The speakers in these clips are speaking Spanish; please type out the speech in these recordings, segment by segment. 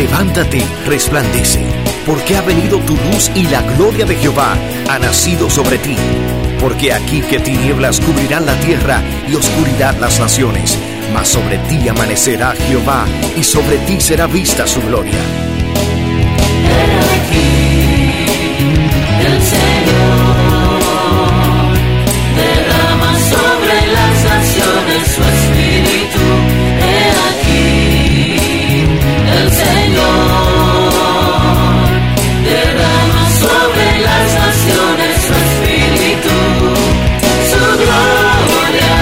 Levántate, resplandece, porque ha venido tu luz y la gloria de Jehová ha nacido sobre ti. Porque aquí que tinieblas cubrirán la tierra y oscuridad las naciones, mas sobre ti amanecerá Jehová y sobre ti será vista su gloria. He aquí, el Señor derrama sobre las naciones su espíritu. He aquí, el Señor derrama sobre las naciones su espíritu, su gloria.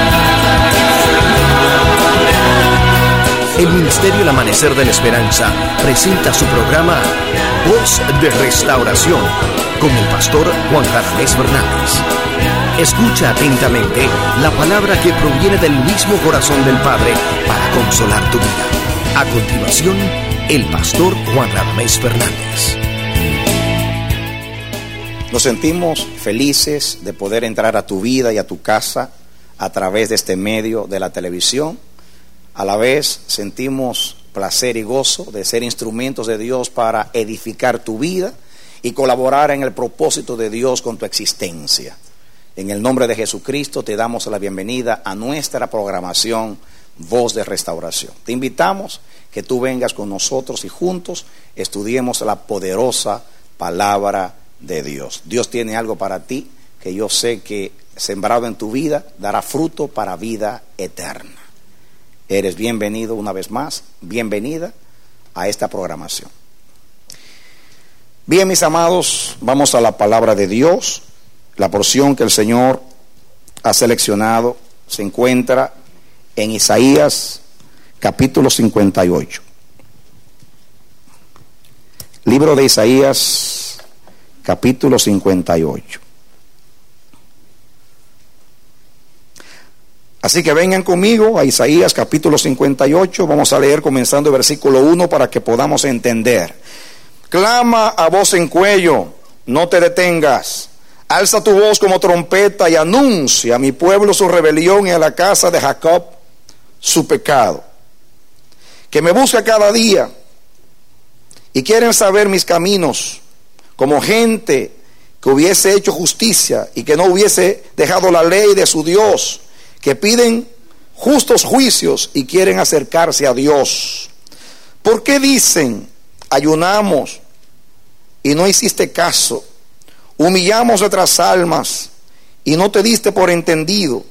El Ministerio El Amanecer de la Esperanza presenta su programa Voz de Restauración con el pastor Juan Radamés Fernández. Escucha atentamente la palabra que proviene del mismo corazón del Padre para consolar tu vida. A continuación, el pastor Juan Radamés Fernández. Nos sentimos felices de poder entrar a tu vida y a tu casa a través de este medio de la televisión. A la vez sentimos placer y gozo de ser instrumentos de Dios para edificar tu vida y colaborar en el propósito de Dios con tu existencia. En el nombre de Jesucristo te damos la bienvenida a nuestra programación Voz de Restauración. Te invitamos que tú vengas con nosotros y juntos estudiemos la poderosa palabra de Dios. Dios tiene algo para ti que yo sé que sembrado en tu vida dará fruto para vida eterna. Eres bienvenido una vez más, bienvenida a esta programación. Bien, mis amados, vamos a la palabra de Dios. La porción que el Señor ha seleccionado se encuentra en Isaías capítulo 58. Libro de Isaías capítulo 58. Así que vengan conmigo a Isaías capítulo 58, vamos a leer comenzando el versículo 1 para que podamos entender. Clama a voz en cuello, no te detengas, alza tu voz como trompeta y anuncia a mi pueblo su rebelión y a la casa de Jacob su pecado. Que me busca cada día y quieren saber mis caminos, como gente que hubiese hecho justicia y que no hubiese dejado la ley de su Dios, que piden justos juicios y quieren acercarse a Dios. ¿Por qué dicen, ayunamos y no hiciste caso? Humillamos nuestras almas y no te diste por entendido.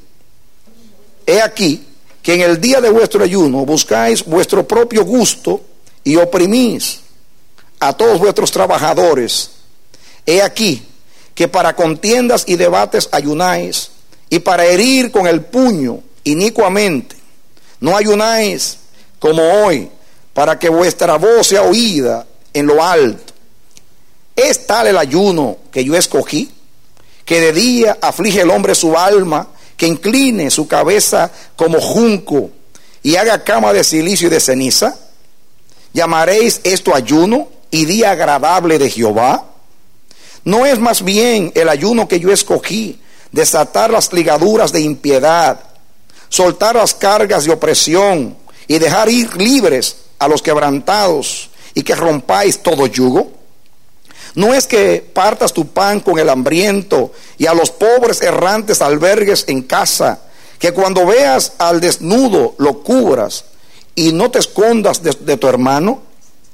He aquí que en el día de vuestro ayuno buscáis vuestro propio gusto y oprimís a todos vuestros trabajadores. He aquí que para contiendas y debates ayunáis, y para herir con el puño inicuamente. No ayunáis como hoy, para que vuestra voz sea oída en lo alto. ¿Es tal el ayuno que yo escogí, que de día aflige el hombre su alma, que incline su cabeza como junco y haga cama de silicio y de ceniza? ¿Llamaréis esto ayuno y día agradable de Jehová? ¿No es más bien el ayuno que yo escogí, desatar las ligaduras de impiedad, soltar las cargas de opresión y dejar ir libres a los quebrantados y que rompáis todo yugo? ¿No es que partas tu pan con el hambriento y a los pobres errantes albergues en casa, que cuando veas al desnudo lo cubras y no te escondas de tu hermano?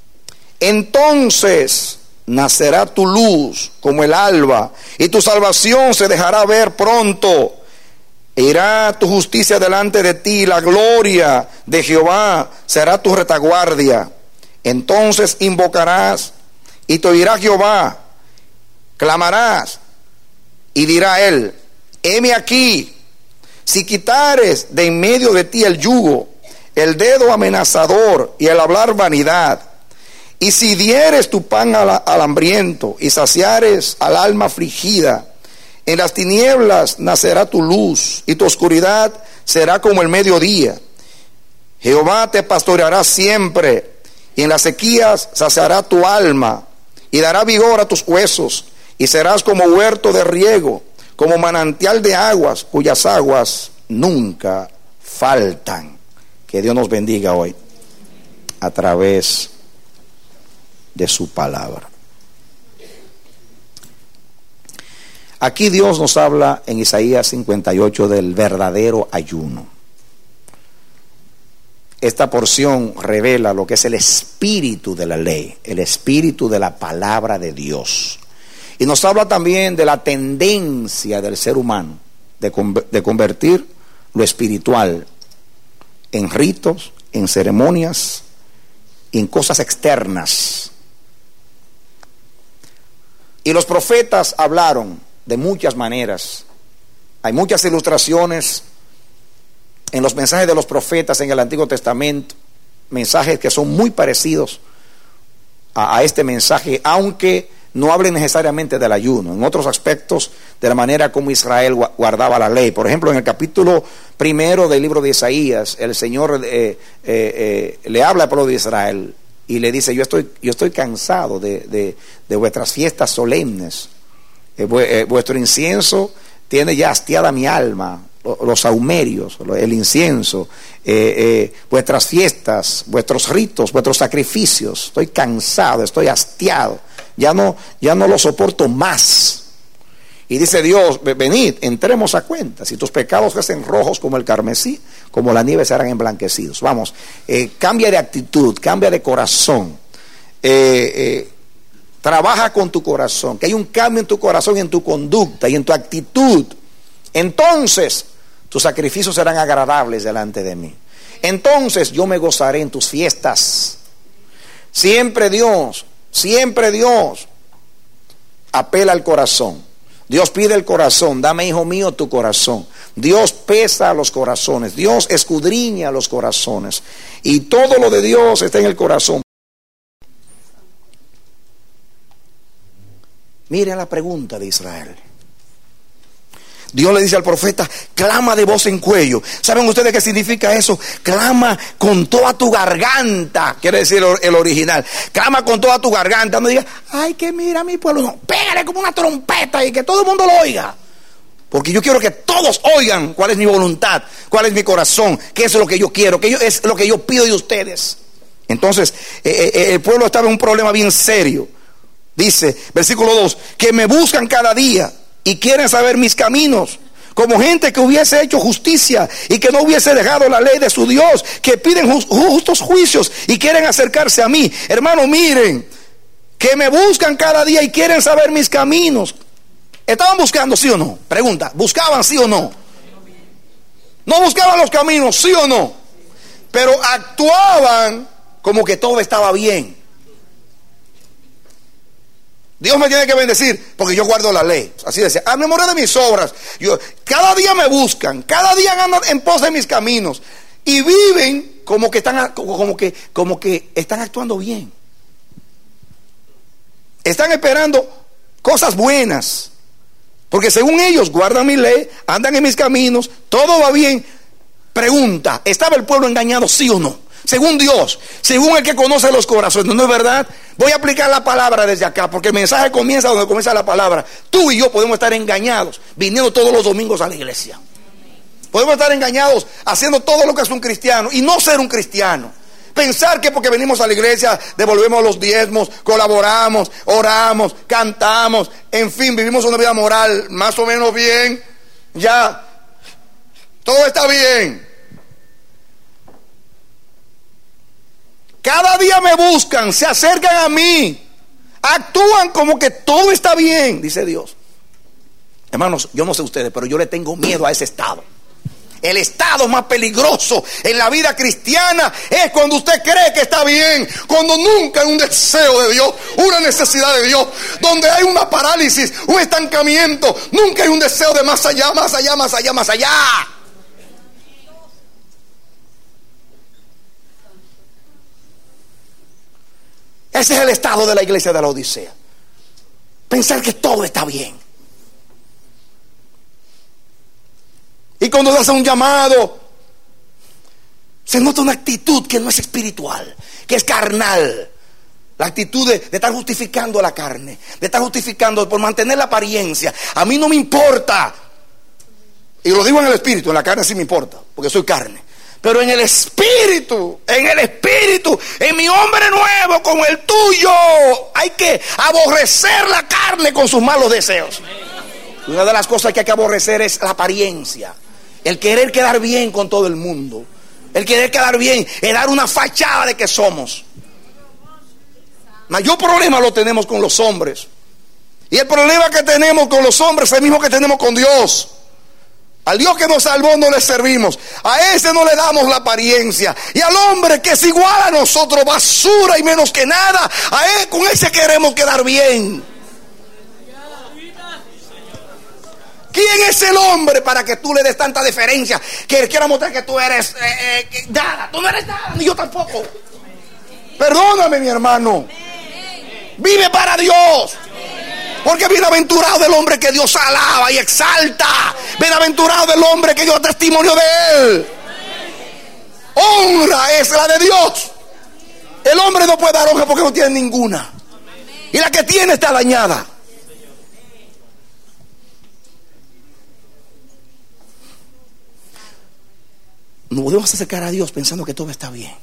Entonces nacerá tu luz como el alba, y tu salvación se dejará ver pronto. Irá tu justicia delante de ti, la gloria de Jehová será tu retaguardia. Entonces invocarás y te oirá Jehová, clamarás y dirá él, heme aquí. Si quitares de en medio de ti el yugo, el dedo amenazador y el hablar vanidad, y si dieres tu pan al hambriento y saciares al alma afligida, en las tinieblas nacerá tu luz y tu oscuridad será como el mediodía. Jehová te pastoreará siempre y en las sequías saciará tu alma y dará vigor a tus huesos, y serás como huerto de riego, como manantial de aguas cuyas aguas nunca faltan. Que Dios nos bendiga hoy a través de su palabra. Aquí Dios nos habla en Isaías 58 del verdadero ayuno. Esta porción revela lo que es el espíritu de la ley, el espíritu de la palabra de Dios. Y nos habla también de la tendencia del ser humano de convertir lo espiritual en ritos, en ceremonias, en cosas externas. Y los profetas hablaron de muchas maneras. Hay muchas ilustraciones en los mensajes de los profetas en el Antiguo Testamento, mensajes que son muy parecidos a este mensaje, aunque no hablen necesariamente del ayuno, en otros aspectos de la manera como Israel guardaba la ley. Por ejemplo, en el capítulo 1 del libro de Isaías, el Señor le habla al pueblo de Israel y le dice: yo estoy cansado de vuestras fiestas solemnes. Vuestro incienso tiene ya hastiada mi alma, los saumerios, el incienso, vuestras fiestas, vuestros ritos, vuestros sacrificios. Estoy cansado, estoy hastiado, ya no lo soporto más. Y dice Dios: venid, entremos a cuenta. Si tus pecados fuesen rojos como el carmesí, como la nieve serán emblanquecidos. Vamos, cambia de actitud, cambia de corazón. Trabaja con tu corazón, que hay un cambio en tu corazón y en tu conducta y en tu actitud. Entonces tus sacrificios serán agradables delante de mí. Entonces yo me gozaré en tus fiestas. Siempre Dios apela al corazón. Dios pide el corazón. Dame, hijo mío, tu corazón. Dios pesa los corazones. Dios escudriña los corazones. Y todo lo de Dios está en el corazón. Miren la pregunta de Israel. Dios le dice al profeta: clama de voz en cuello. ¿Saben ustedes qué significa eso? Clama con toda tu garganta. Quiere decir el original. Clama con toda tu garganta. No diga: ay, que mira mi pueblo. No, pégale como una trompeta y que todo el mundo lo oiga. Porque yo quiero que todos oigan cuál es mi voluntad, cuál es mi corazón, qué es lo que yo quiero, qué es lo que yo pido de ustedes. Entonces, el pueblo estaba en un problema bien serio. Dice, versículo 2, que me buscan cada día y quieren saber mis caminos, como gente que hubiese hecho justicia y que no hubiese dejado la ley de su Dios, que piden justos juicios y quieren acercarse a mí. Hermano, miren, que me buscan cada día y quieren saber mis caminos. ¿Estaban buscando, sí o no? Pregunta, ¿buscaban, sí o no? ¿No buscaban los caminos, sí o no? Pero actuaban como que todo estaba bien. Dios me tiene que bendecir porque yo guardo la ley. Así decía, a memoria de mis obras. Cada día me buscan, cada día andan en pos de mis caminos y viven como que están actuando bien. Están esperando cosas buenas, porque según ellos guardan mi ley, andan en mis caminos, todo va bien. Pregunta, ¿estaba el pueblo engañado, sí o no? Según Dios, según el que conoce los corazones, ¿no es verdad? Voy a aplicar la palabra desde acá, porque el mensaje comienza donde comienza la palabra. Tú y yo podemos estar engañados viniendo todos los domingos a la iglesia. Podemos estar engañados haciendo todo lo que es un cristiano y no ser un cristiano. Pensar que porque venimos a la iglesia devolvemos los diezmos, colaboramos, oramos, cantamos, en fin, vivimos una vida moral más o menos bien. Ya, todo está bien. Cada día me buscan, se acercan a mí, actúan como que todo está bien, dice Dios. Hermanos, yo no sé ustedes, pero yo le tengo miedo a ese estado. El estado más peligroso en la vida cristiana es cuando usted cree que está bien, cuando nunca hay un deseo de Dios, una necesidad de Dios, donde hay una parálisis, un estancamiento, nunca hay un deseo de más allá, más allá, más allá, más allá. Ese es el estado de la iglesia de la Odisea. Pensar que todo está bien. Y cuando hace un llamado, se nota una actitud que no es espiritual, que es carnal. La actitud de estar justificando la carne, de estar justificando por mantener la apariencia. A mí no me importa. Y lo digo en el espíritu, en la carne sí me importa, porque soy carne. Pero en el espíritu, en mi hombre nuevo, como el tuyo, hay que aborrecer la carne con sus malos deseos. Una de las cosas que hay que aborrecer es la apariencia, el querer quedar bien con todo el mundo, el querer quedar bien, el dar una fachada de que somos. Mayor problema lo tenemos con los hombres. Y el problema que tenemos con los hombres es el mismo que tenemos con Dios. Al Dios que nos salvó no le servimos. A ese no le damos la apariencia. Y al hombre que es igual a nosotros, basura y menos que nada, a él, con ese queremos quedar bien. ¿Quién es el hombre para que tú le des tanta deferencia? Que él quiera mostrar que tú eres nada. Tú no eres nada, ni yo tampoco. Perdóname, mi hermano. Vive para Dios. Porque bienaventurado el hombre que Dios alaba y exalta. Bienaventurado el hombre que dio testimonio de él. Honra es la de Dios. El hombre no puede dar honra porque no tiene ninguna. Y la que tiene está dañada. No podemos acercar a Dios pensando que todo está bien.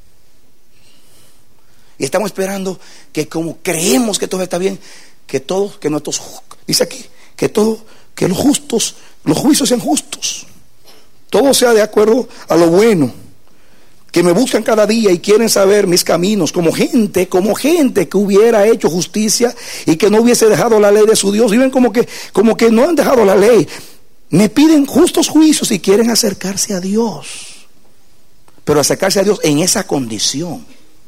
Y estamos esperando que, como creemos que todo está bien, que nuestros, dice aquí, que los justos, los juicios sean justos, todo sea de acuerdo a lo bueno, que me buscan cada día y quieren saber mis caminos, como gente que hubiera hecho justicia y que no hubiese dejado la ley de su Dios. Viven como que no han dejado la ley. Me piden justos juicios y quieren acercarse a Dios, pero acercarse a Dios en esa condición.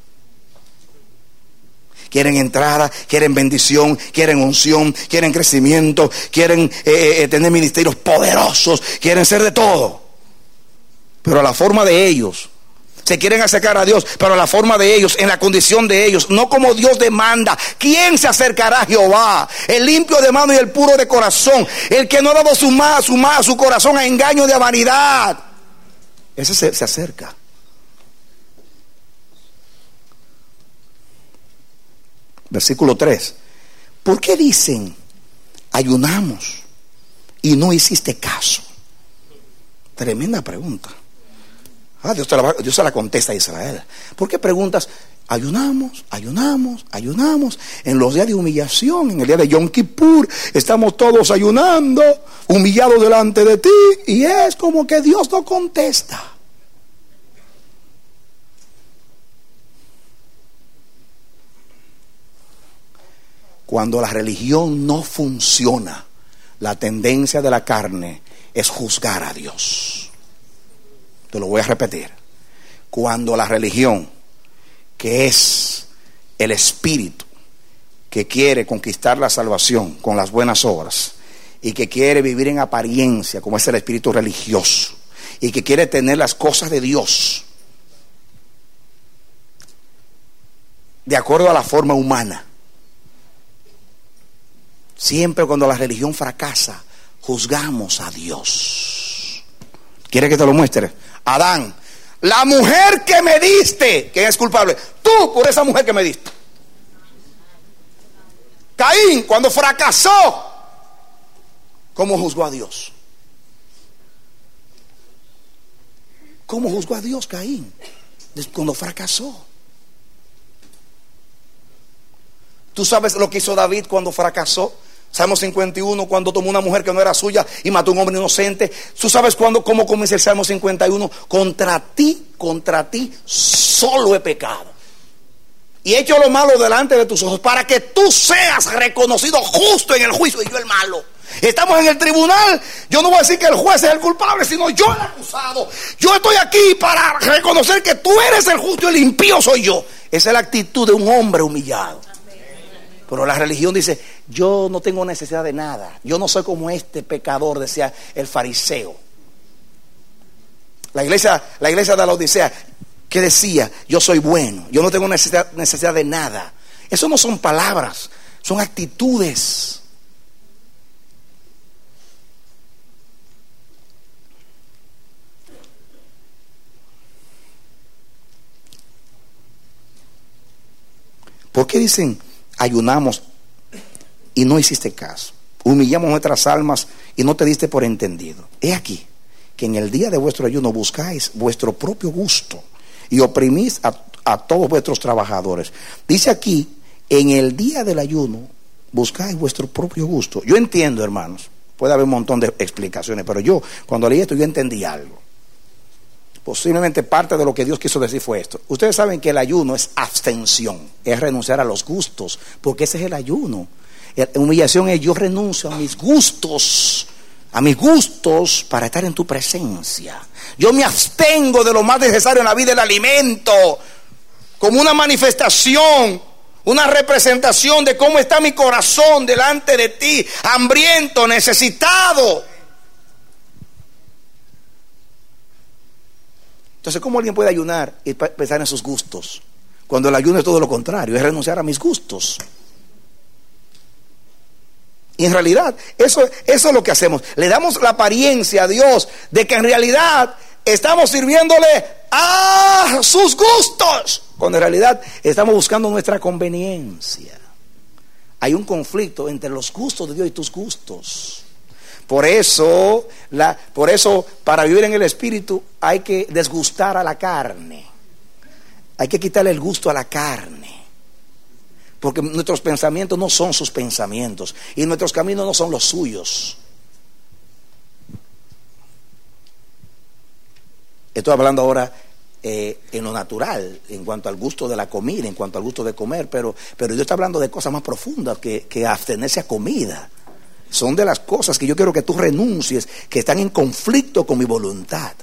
Quieren entrada, quieren bendición, quieren unción, quieren crecimiento, quieren tener ministerios poderosos, quieren ser de todo. Pero a la forma de ellos. Se quieren acercar a Dios, pero a la forma de ellos, en la condición de ellos, no como Dios demanda. ¿Quién se acercará a Jehová? El limpio de mano y el puro de corazón, el que no ha dado su corazón a engaño de vanidad. Ese se acerca. Versículo 3. ¿Por qué dicen ayunamos y no hiciste caso? Tremenda pregunta. Dios se la contesta a Israel. ¿Por qué preguntas? Ayunamos en los días de humillación, en el día de Yom Kippur, estamos todos ayunando, humillados delante de ti, y es como que Dios no contesta. Cuando la religión no funciona, la tendencia de la carne es juzgar a Dios. Te lo voy a repetir. Cuando la religión, que es el espíritu que quiere conquistar la salvación con las buenas obras y que quiere vivir en apariencia, como es el espíritu religioso, y que quiere tener las cosas de Dios de acuerdo a la forma humana, siempre cuando la religión fracasa, juzgamos a Dios. ¿Quiere que te lo muestre? Adán, la mujer que me diste, ¿quién es culpable? Tú por esa mujer que me diste. Caín, cuando fracasó, ¿cómo juzgó a Dios? ¿Cómo juzgó a Dios Caín cuando fracasó? ¿Tú sabes lo que hizo David cuando fracasó? Salmo 51, cuando tomó una mujer que no era suya y mató a un hombre inocente. ¿Tú sabes cómo comienza el Salmo 51? Contra ti solo he pecado y he hecho lo malo delante de tus ojos, para que tú seas reconocido justo en el juicio y yo el malo. Estamos en el tribunal. Yo no voy a decir que el juez es el culpable, sino yo el acusado. Yo estoy aquí para reconocer que tú eres el justo y el impío soy yo. Esa es la actitud de un hombre humillado. Pero la religión dice, yo no tengo necesidad de nada. Yo no soy como este pecador, decía el fariseo. La iglesia de la Odisea, ¿qué decía? Yo soy bueno, yo no tengo necesidad de nada. Eso no son palabras, son actitudes. ¿Por qué dicen ayunamos y no hiciste caso? Humillamos nuestras almas y no te diste por entendido. He aquí que en el día de vuestro ayuno buscáis vuestro propio gusto y oprimís a todos vuestros trabajadores. Dice aquí, en el día del ayuno buscáis vuestro propio gusto. Yo entiendo, hermanos, puede haber un montón de explicaciones, pero yo cuando leí esto yo entendí algo. Posiblemente parte de lo que Dios quiso decir fue esto. Ustedes saben que el ayuno es abstención, es renunciar a los gustos, porque ese es el ayuno. La humillación es: yo renuncio a mis gustos para estar en tu presencia. Yo me abstengo de lo más necesario en la vida, el alimento, como una manifestación, una representación de cómo está mi corazón delante de ti, hambriento, necesitado. Entonces, ¿cómo alguien puede ayunar y pensar en sus gustos? Cuando el ayuno es todo lo contrario, es renunciar a mis gustos. Y en realidad, eso es lo que hacemos. Le damos la apariencia a Dios de que en realidad estamos sirviéndole a sus gustos, cuando en realidad estamos buscando nuestra conveniencia. Hay un conflicto entre los gustos de Dios y tus gustos. Por eso, para vivir en el Espíritu hay que desgustar a la carne. Hay que quitarle el gusto a la carne. Porque nuestros pensamientos no son sus pensamientos y nuestros caminos no son los suyos. Estoy hablando ahora en lo natural, en cuanto al gusto de la comida, en cuanto al gusto de comer, pero yo estoy hablando de cosas más profundas que abstenerse a comida. Son de las cosas que yo quiero que tú renuncies, que están en conflicto con mi voluntad.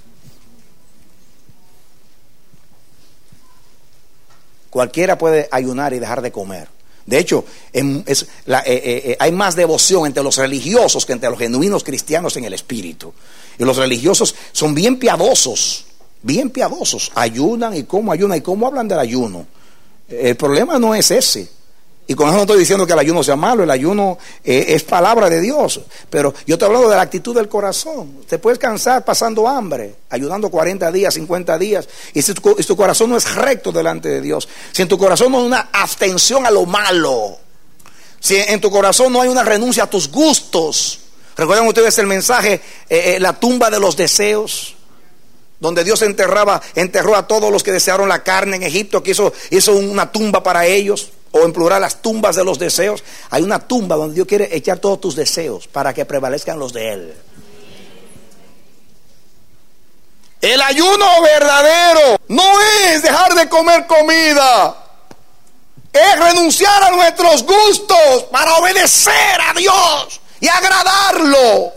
Cualquiera puede ayunar y dejar de comer. De hecho, hay más devoción entre los religiosos que entre los genuinos cristianos en el espíritu. Y los religiosos son bien piadosos, ayunan y cómo hablan del ayuno. El problema no es ese. Y con eso no estoy diciendo que el ayuno sea malo, el ayuno es palabra de Dios. Pero yo estoy hablando de la actitud del corazón. Te puedes cansar pasando hambre, ayunando 40 días, 50 días. Y si tu corazón no es recto delante de Dios, si en tu corazón no hay una abstención a lo malo, si en tu corazón no hay una renuncia a tus gustos. ¿Recuerdan ustedes el mensaje, la tumba de los deseos? Donde Dios enterró a todos los que desearon la carne en Egipto, que hizo una tumba para ellos. O en plural, las tumbas de los deseos. Hay una tumba donde Dios quiere echar todos tus deseos para que prevalezcan los de Él. El ayuno verdadero no es dejar de comer comida, es renunciar a nuestros gustos para obedecer a Dios y agradarlo.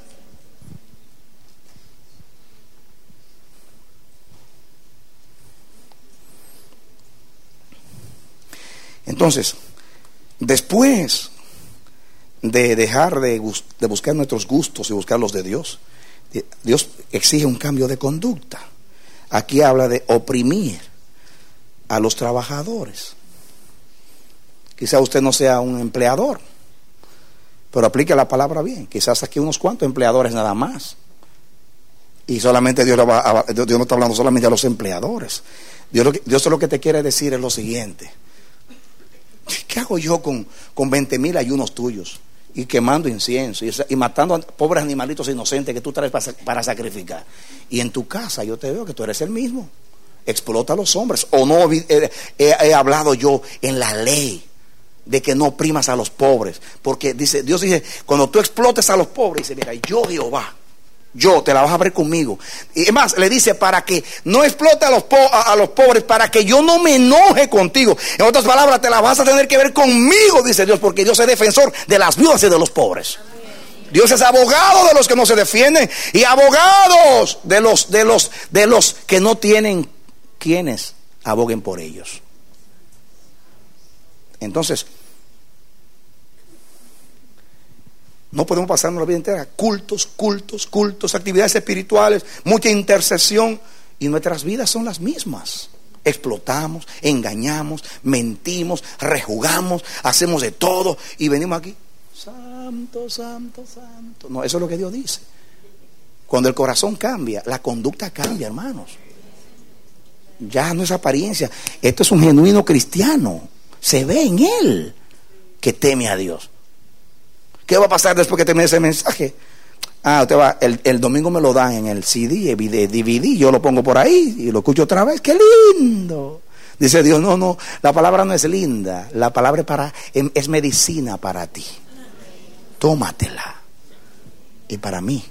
Entonces, después de dejar de buscar nuestros gustos y buscar los de Dios, Dios exige un cambio de conducta. Aquí habla de oprimir a los trabajadores. Quizá usted no sea un empleador, pero aplique la palabra bien. Quizás aquí unos cuantos empleadores nada más. Y solamente Dios no está hablando solamente a los empleadores. Dios lo que te quiere decir es lo siguiente: ¿qué hago yo con 20,000 ayunos tuyos? Y quemando incienso y matando a pobres animalitos inocentes que tú traes para sacrificar. Y en tu casa yo te veo que tú eres el mismo. Explota a los hombres. O no he hablado yo en la ley de que no oprimas a los pobres. Porque Dios dice, cuando tú explotes a los pobres, dice, mira, yo Jehová, yo te la vas a ver conmigo. Y es más, le dice, para que no explote a los pobres, para que yo no me enoje contigo. En otras palabras, te la vas a tener que ver conmigo, dice Dios, porque Dios es defensor de las viudas y de los pobres. Dios es abogado de los que no se defienden y abogados de los que no tienen quienes aboguen por ellos. Entonces, no podemos pasarnos la vida entera cultos, actividades espirituales, mucha intercesión, y nuestras vidas son las mismas. Explotamos, engañamos, mentimos, rejugamos, hacemos de todo y venimos aquí, santo, santo, santo. No, eso es lo que Dios dice. Cuando el corazón cambia, la conducta cambia, hermanos. Ya no es apariencia. Esto es un genuino cristiano. Se ve en él que teme a Dios. ¿Qué va a pasar después que termine ese mensaje? Usted va, el domingo me lo dan en el CD, DVD, yo lo pongo por ahí y lo escucho otra vez. ¡Qué lindo! Dice Dios, no, la palabra no es linda, la palabra es medicina para ti. Tómatela. Y para mí.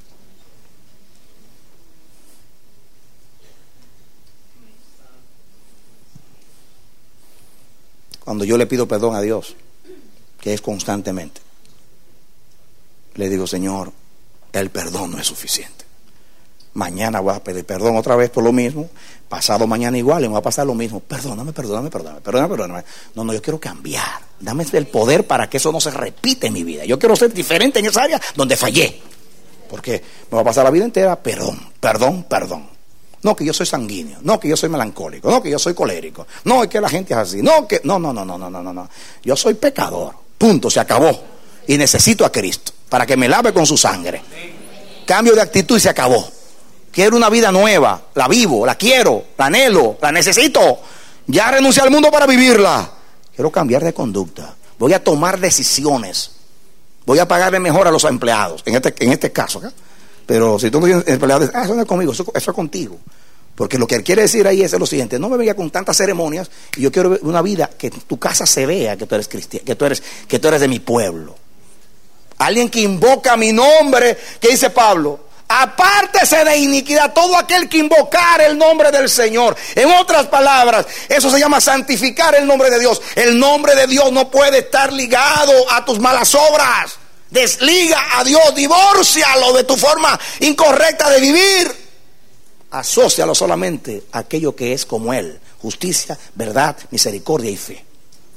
Cuando yo le pido perdón a Dios, que es constantemente, le digo, Señor, el perdón no es suficiente. Mañana voy a pedir perdón otra vez por lo mismo. Pasado mañana igual y me va a pasar lo mismo. Perdóname. No, yo quiero cambiar. Dame el poder para que eso no se repita en mi vida. Yo quiero ser diferente en esa área donde fallé. Porque me va a pasar la vida entera, perdón. No, que yo soy sanguíneo. No, que yo soy melancólico. No, que yo soy colérico. No, es que la gente es así. No. Yo soy pecador. Punto, se acabó. Y necesito a Cristo para que me lave con su sangre. Cambio de actitud y se acabó. Quiero una vida nueva, la vivo, la quiero, la anhelo, la necesito. Ya renuncié al mundo para vivirla. Quiero cambiar de conducta. Voy a tomar decisiones. Voy a pagarle mejor a los empleados, en este caso, ¿okay? Pero si tú no tienes empleados, eso no es conmigo, eso es contigo. Porque lo que él quiere decir ahí es lo siguiente: no me venga con tantas ceremonias, y yo quiero una vida que en tu casa se vea que tú eres cristiano, que tú eres de mi pueblo. Alguien que invoca mi nombre, que dice Pablo, apártese de iniquidad todo aquel que invocar el nombre del Señor. En otras palabras, eso se llama santificar el nombre de Dios. El nombre de Dios no puede estar ligado a tus malas obras. Desliga a Dios, divórcialo de tu forma incorrecta de vivir. Asócialo solamente a aquello que es como Él: justicia, verdad, misericordia y fe.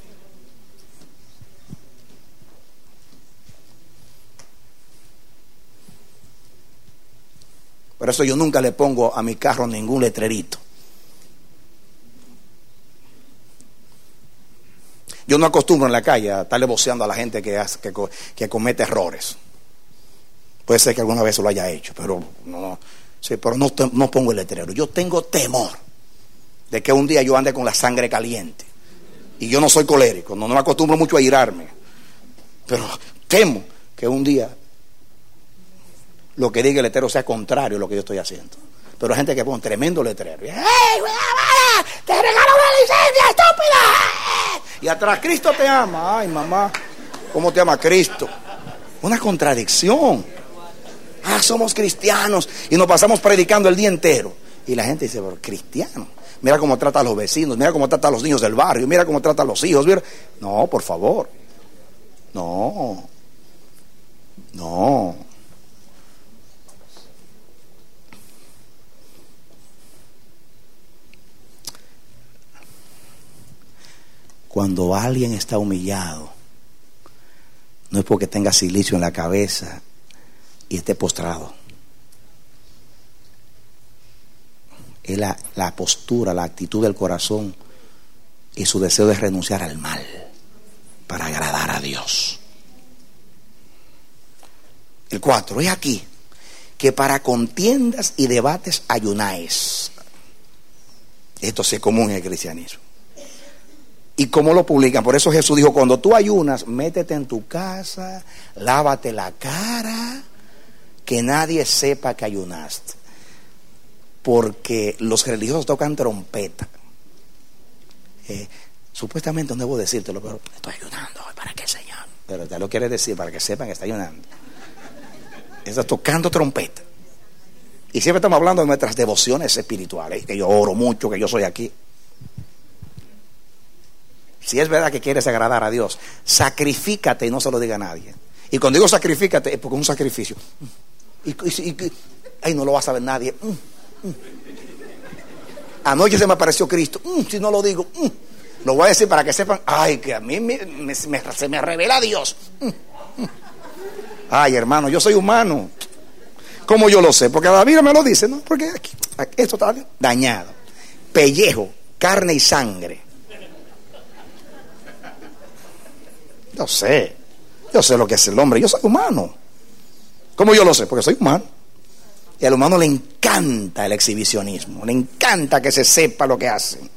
Por eso yo nunca le pongo a mi carro ningún letrerito. Yo no acostumbro en la calle a estarle voceando a la gente que comete errores. Puede ser que alguna vez lo haya hecho, pero no pongo el letrero. Yo tengo temor de que un día yo ande con la sangre caliente. Y yo no soy colérico, no me acostumbro mucho a irarme. Pero temo que un día lo que diga el letrero sea contrario a lo que yo estoy haciendo. Pero hay gente que pone un tremendo letrero. ¡Hey, te regalo una licencia, estúpida! Y atrás, Cristo te ama. Ay, mamá, ¿cómo te ama Cristo? Una contradicción. Somos cristianos y nos pasamos predicando el día entero. Y la gente dice, pero cristiano, mira cómo trata a los vecinos, mira cómo trata a los niños del barrio, mira cómo trata a los hijos. Mira. No, por favor. No. Cuando alguien está humillado, no es porque tenga silicio en la cabeza y esté postrado. Es la postura, la actitud del corazón y su deseo de renunciar al mal para agradar a Dios. El 4, es aquí que para contiendas y debates ayunáis. Esto sí es común en el cristianismo. ¿Y cómo lo publican? Por eso Jesús dijo, cuando tú ayunas, métete en tu casa, lávate la cara, que nadie sepa que ayunaste. Porque los religiosos tocan trompeta. Supuestamente no debo decírtelo, pero estoy ayunando. ¿Para qué, Señor? Pero te lo quiere decir para que sepan que está ayunando. Está tocando trompeta. Y siempre estamos hablando de nuestras devociones espirituales, que yo oro mucho, que yo soy aquí. Si es verdad que quieres agradar a Dios, sacrifícate y no se lo diga a nadie. Y cuando digo sacrifícate es porque es un sacrificio. Ay, no lo va a saber nadie. Anoche se me apareció Cristo. Si no lo digo, lo voy a decir para que sepan. Ay, que a mí se me revela Dios. Ay, hermano, yo soy humano. ¿Cómo yo lo sé? Porque la Biblia me lo dice, ¿no? Porque aquí esto está dañado. Pellejo, carne y sangre. Yo sé lo que es el hombre. Yo soy humano. ¿Cómo yo lo sé? Porque soy humano. Y al humano le encanta el exhibicionismo. Le encanta que se sepa lo que hacen.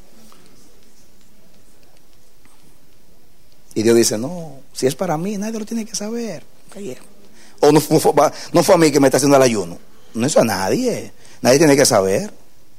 Y Dios dice, no, si es para mí, nadie lo tiene que saber. ¿O no fue a mí que me está haciendo el ayuno? No es a nadie. Nadie tiene que saber.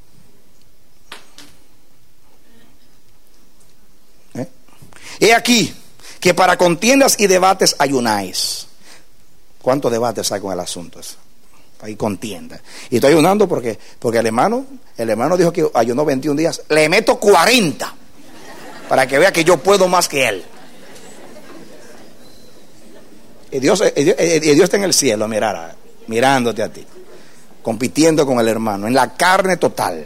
He aquí que para contiendas y debates ayunáis. ¿Cuántos debates hay con el asunto? Hay contienda. Y estoy ayunando porque el hermano dijo que ayunó 21 días. Le meto 40 para que vea que yo puedo más que él. Y Dios está en el cielo, mirándote a ti, compitiendo con el hermano, en la carne total.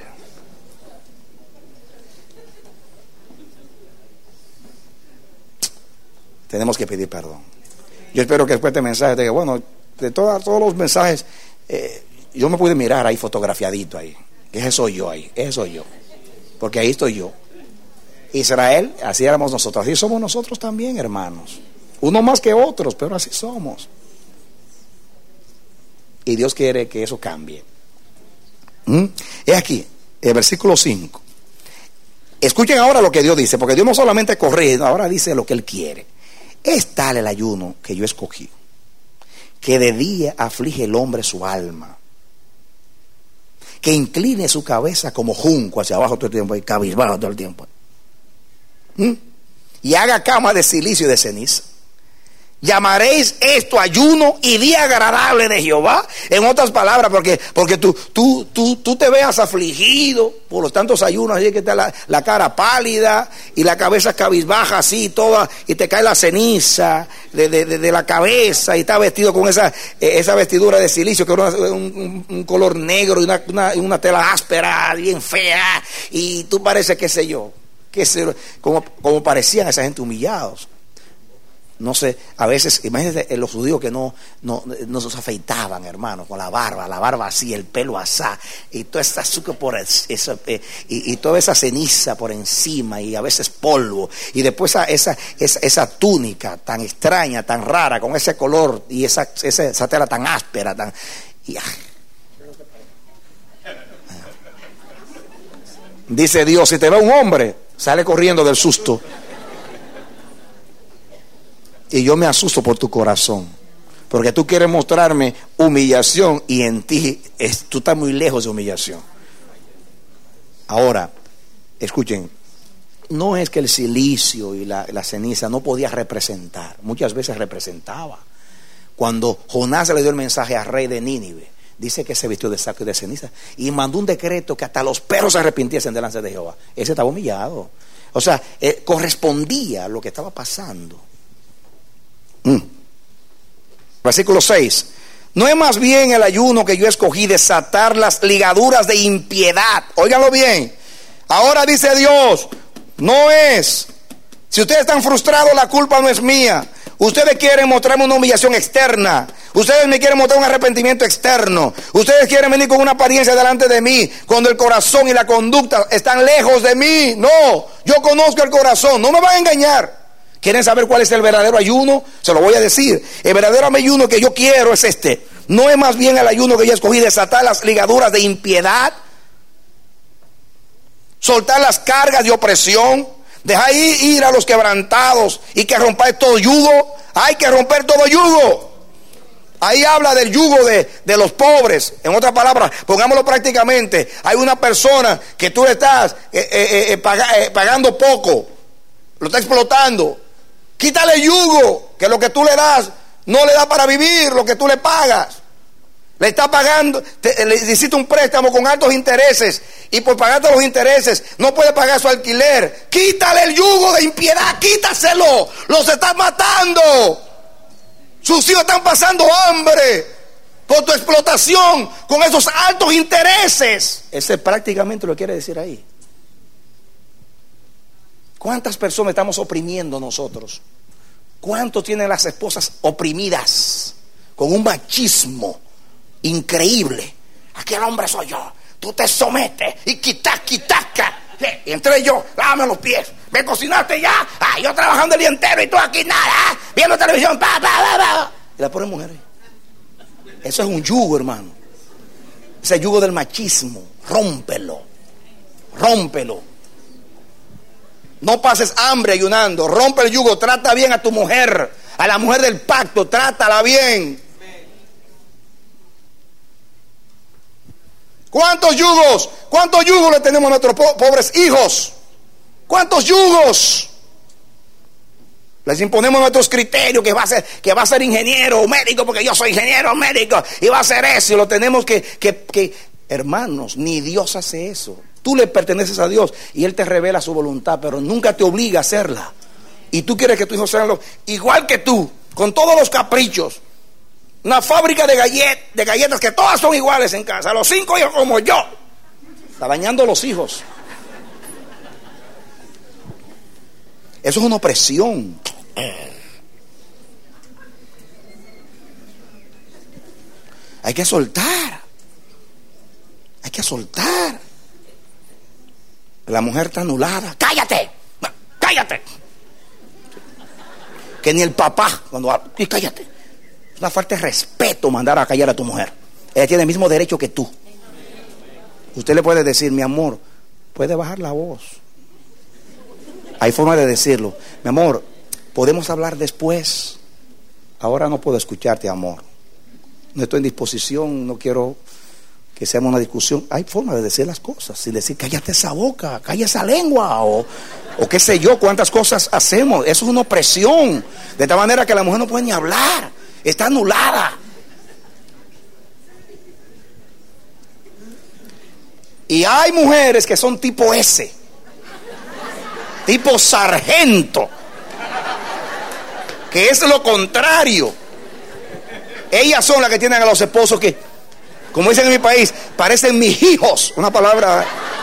Tenemos que pedir perdón. Yo espero que después de este mensaje te diga, bueno, de todos los mensajes, yo me pude mirar ahí fotografiadito ahí. Ese soy yo ahí, ese soy yo. Porque ahí estoy yo. Israel, así éramos nosotros, así somos nosotros también, hermanos. Uno más que otros, pero así somos. Y Dios quiere que eso cambie. Es aquí, el versículo 5. Escuchen ahora lo que Dios dice, porque Dios no solamente corrige, ahora dice lo que Él quiere. Es tal el ayuno que yo escogí, que de día aflige el hombre su alma, que incline su cabeza como junco hacia abajo todo el tiempo y cabizbajo todo el tiempo, y haga cama de silicio y de ceniza. Llamaréis esto ayuno y día agradable de Jehová. En otras palabras, porque tú te veas afligido por los tantos ayunos, así que está la cara pálida y la cabeza cabizbaja así toda, y te cae la ceniza de la cabeza, y está vestido con esa vestidura de silicio que es un color negro y una tela áspera, bien fea, y tú pareces, qué sé yo, como parecían esa gente humillados. No sé, a veces, imagínense los judíos que no se afeitaban, hermano, con la barba así, el pelo asá, y toda esa azúcar y toda esa ceniza por encima, y a veces polvo, y después esa túnica tan extraña, tan rara, con ese color y esa tela tan áspera, dice Dios, si te ve un hombre, sale corriendo del susto. Y yo me asusto por tu corazón, porque tú quieres mostrarme humillación, y en ti tú estás muy lejos de humillación. Ahora, escuchen, no es que el silicio y la ceniza no podía representar, muchas veces representaba. Cuando Jonás le dio el mensaje al rey de Nínive, dice que se vistió de saco y de ceniza y mandó un decreto que hasta los perros se arrepintiesen delante de Jehová. Ese estaba humillado. O sea, correspondía a lo que estaba pasando. Versículo 6. ¿No es más bien el ayuno que yo escogí desatar las ligaduras de impiedad? Óiganlo bien. Ahora dice Dios, no es. Si ustedes están frustrados, la culpa no es mía. Ustedes quieren mostrarme una humillación externa. Ustedes me quieren mostrar un arrepentimiento externo. Ustedes quieren venir con una apariencia delante de mí, cuando el corazón y la conducta están lejos de mí. No, yo conozco el corazón, no me van a engañar. ¿Quieren saber cuál es el verdadero ayuno? Se lo voy a decir. El verdadero ayuno que yo quiero es este. ¿No es más bien el ayuno que yo escogí desatar las ligaduras de impiedad? Soltar las cargas de opresión. Dejar ir a los quebrantados y que romper todo yugo. Hay que romper todo yugo. Ahí habla del yugo de los pobres. En otras palabras, pongámoslo prácticamente, hay una persona que tú le estás pagando poco, lo está explotando. Quítale yugo, que lo que tú le das no le da para vivir, lo que tú le pagas. Le está pagando, le hiciste un préstamo con altos intereses, y por pagarte los intereses no puede pagar su alquiler. Quítale el yugo de impiedad, quítaselo. Los estás matando. Sus hijos están pasando hambre por tu explotación con esos altos intereses. Ese prácticamente lo quiere decir ahí. ¿Cuántas personas estamos oprimiendo nosotros? ¿Cuántos tienen las esposas oprimidas con un machismo increíble? Aquel hombre soy yo, tú te sometes y quitaca. Y entre yo, lávame los pies, me cocinaste ya, yo trabajando el día entero y tú aquí nada, viendo televisión, Y la pobre mujer, eso es un yugo, hermano. Ese yugo del machismo, rómpelo. No pases hambre ayunando. Rompe el yugo, trata bien a tu mujer, a la mujer del pacto, trátala bien. ¿Cuántos yugos le tenemos a nuestros pobres hijos? ¿Cuántos yugos? Les imponemos nuestros criterios, que va a ser ingeniero o médico, porque yo soy ingeniero o médico, y va a ser eso, y lo tenemos que hermanos, ni Dios hace eso. Tú le perteneces a Dios y Él te revela su voluntad, pero nunca te obliga a hacerla. Y tú quieres que tus hijos sean igual que tú, con todos los caprichos. Una fábrica de galletas que todas son iguales en casa. Los 5 hijos como yo. Está dañando a los hijos. Eso es una opresión. Hay que soltar. Hay que soltar. La mujer está anulada. ¡Cállate! ¡Cállate! Que ni el papá cuando habla. ¡Y cállate! Es una falta de respeto mandar a callar a tu mujer. Ella tiene el mismo derecho que tú. Usted le puede decir, mi amor, puede bajar la voz. Hay forma de decirlo. Mi amor, podemos hablar después. Ahora no puedo escucharte, amor. No estoy en disposición, no quiero que sea una discusión. Hay forma de decir las cosas, sin decir, cállate esa boca, calla esa lengua, o qué sé yo, cuántas cosas hacemos. Eso es una opresión, de tal manera que la mujer no puede ni hablar, está anulada. Y hay mujeres que son tipo S, tipo sargento, que es lo contrario. Ellas son las que tienen a los esposos que, como dicen en mi país, parecen mis hijos. Una palabra.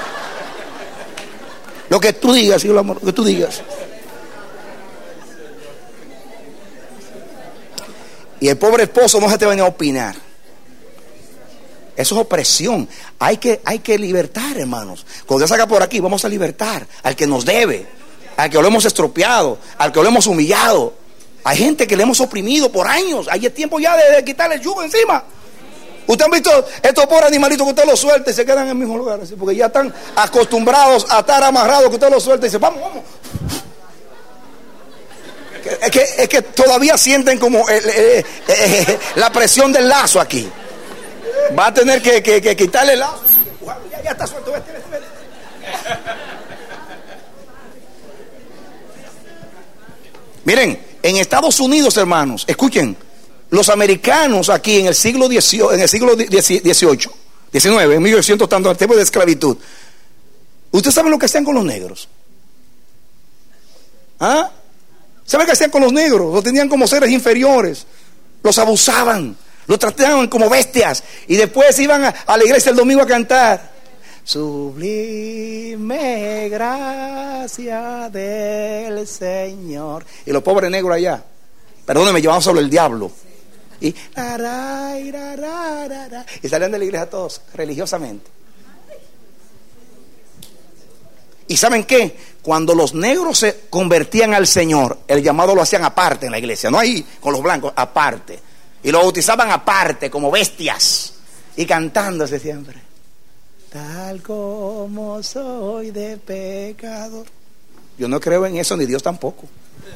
Lo que tú digas, hijo, amor, lo que tú digas. Y el pobre esposo no se te venía a opinar. Eso es opresión. Hay que libertar, hermanos. Cuando ya salga por aquí, vamos a libertar al que nos debe, al que lo hemos estropeado, al que lo hemos humillado. Hay gente que le hemos oprimido por años. Hay tiempo ya de quitarle el yugo encima. Ustedes han visto estos pobres animalitos que usted los suelta y se quedan en el mismo lugar, así, porque ya están acostumbrados a estar amarrados, que usted los suelta y dice, vamos. Es que todavía sienten como la presión del lazo aquí. Va a tener que quitarle el lazo. Ya está suelto. Vete. Miren, en Estados Unidos, hermanos, escuchen, los americanos aquí en el siglo XVIII, XIX, en 1800 tanto, el tiempo de esclavitud. ¿Ustedes saben lo que hacían con los negros? ¿Ah? ¿Saben qué hacían con los negros? Los tenían como seres inferiores, los abusaban, los trataban como bestias, y después iban a la iglesia el domingo a cantar sublime gracia del Señor. Y los pobres negros allá, perdónenme, llevaban solo el diablo. Y salían de la iglesia todos religiosamente. ¿Y saben qué? Cuando los negros se convertían al Señor, el llamado lo hacían aparte en la iglesia, no ahí con los blancos, aparte. Y lo bautizaban aparte, como bestias, y cantándose siempre, tal como soy de pecador. Yo no creo en eso, ni Dios tampoco.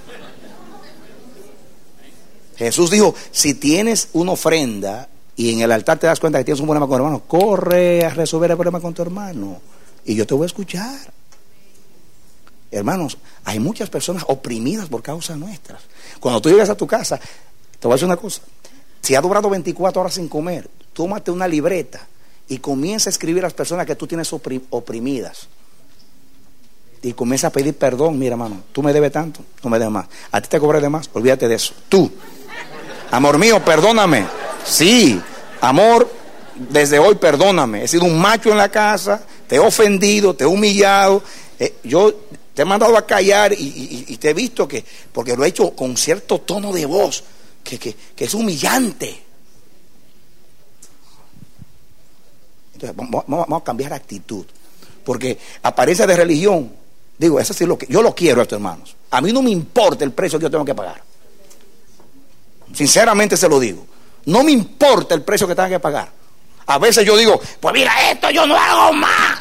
Jesús dijo, si tienes una ofrenda y en el altar te das cuenta que tienes un problema con tu hermano, corre a resolver el problema con tu hermano y yo te voy a escuchar. Hermanos, hay muchas personas oprimidas por causas nuestras. Cuando tú llegas a tu casa, te voy a decir una cosa, si has durado 24 horas sin comer, tómate una libreta y comienza a escribir a las personas que tú tienes oprimidas. Y comienza a pedir perdón. Mira, hermano, tú me debes tanto, no me debes más. A ti te cobré de más, olvídate de eso. Tú, amor mío, perdóname. Sí, amor, desde hoy perdóname. He sido un macho en la casa, te he ofendido, te he humillado. Yo te he mandado a callar y te he visto que, porque lo he hecho con cierto tono de voz que es humillante. Entonces, vamos a cambiar actitud, porque apariencia de religión, digo, eso sí es lo que yo lo quiero, estos hermanos. A mí no me importa el precio que yo tengo que pagar. Sinceramente se lo digo. No me importa el precio que tenga que pagar. A veces yo digo, pues mira esto, yo no hago más.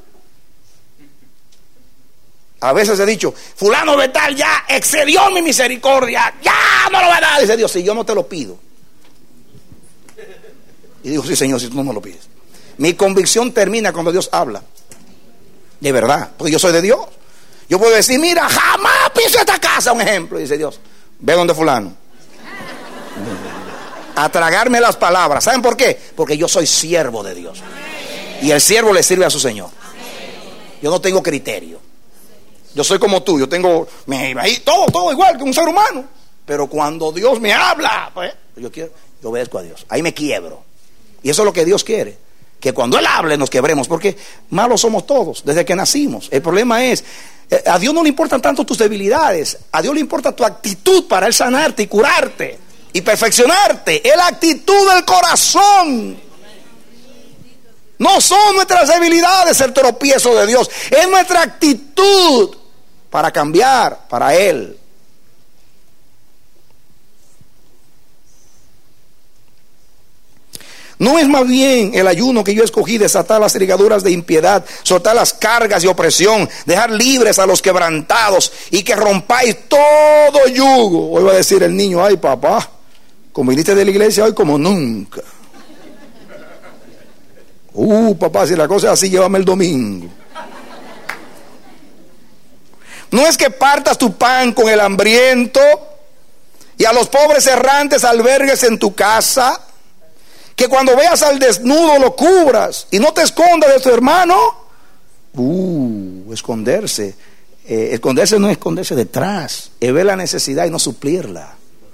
A veces he dicho, fulano de tal ya excedió mi misericordia, ya no lo va a dar. Dice Dios, si yo no te lo pido. Y digo, sí, Señor, si tú no me lo pides. Mi convicción termina cuando Dios habla. De verdad, porque yo soy de Dios. Yo puedo decir, mira, jamás piso esta casa, un ejemplo, dice Dios. Ve donde fulano. A tragarme las palabras. ¿Saben por qué? Porque yo soy siervo de Dios. Y el siervo le sirve a su Señor. Yo no tengo criterio. Yo soy como tú, yo tengo todo igual que un ser humano. Pero cuando Dios me habla, pues, yo obedezco a Dios. Ahí me quiebro. Y eso es lo que Dios quiere. Que cuando Él hable nos quebremos, porque malos somos todos desde que nacimos. El problema es, a Dios no le importan tanto tus debilidades, a Dios le importa tu actitud para Él sanarte y curarte y perfeccionarte. Es la actitud del corazón. No son nuestras debilidades el tropiezo de Dios, es nuestra actitud para cambiar para Él. ¿No es más bien el ayuno que yo escogí desatar las ligaduras de impiedad, soltar las cargas de opresión, dejar libres a los quebrantados y que rompáis todo yugo? Hoy va a decir el niño, ay papá, como viniste de la iglesia hoy como nunca. Papá, si la cosa es así, llévame el domingo. No es que partas tu pan con el hambriento y a los pobres errantes albergues en tu casa, que cuando veas al desnudo lo cubras y no te escondas de tu hermano. Esconderse. Esconderse no es esconderse detrás, es ver la necesidad y no suplirla.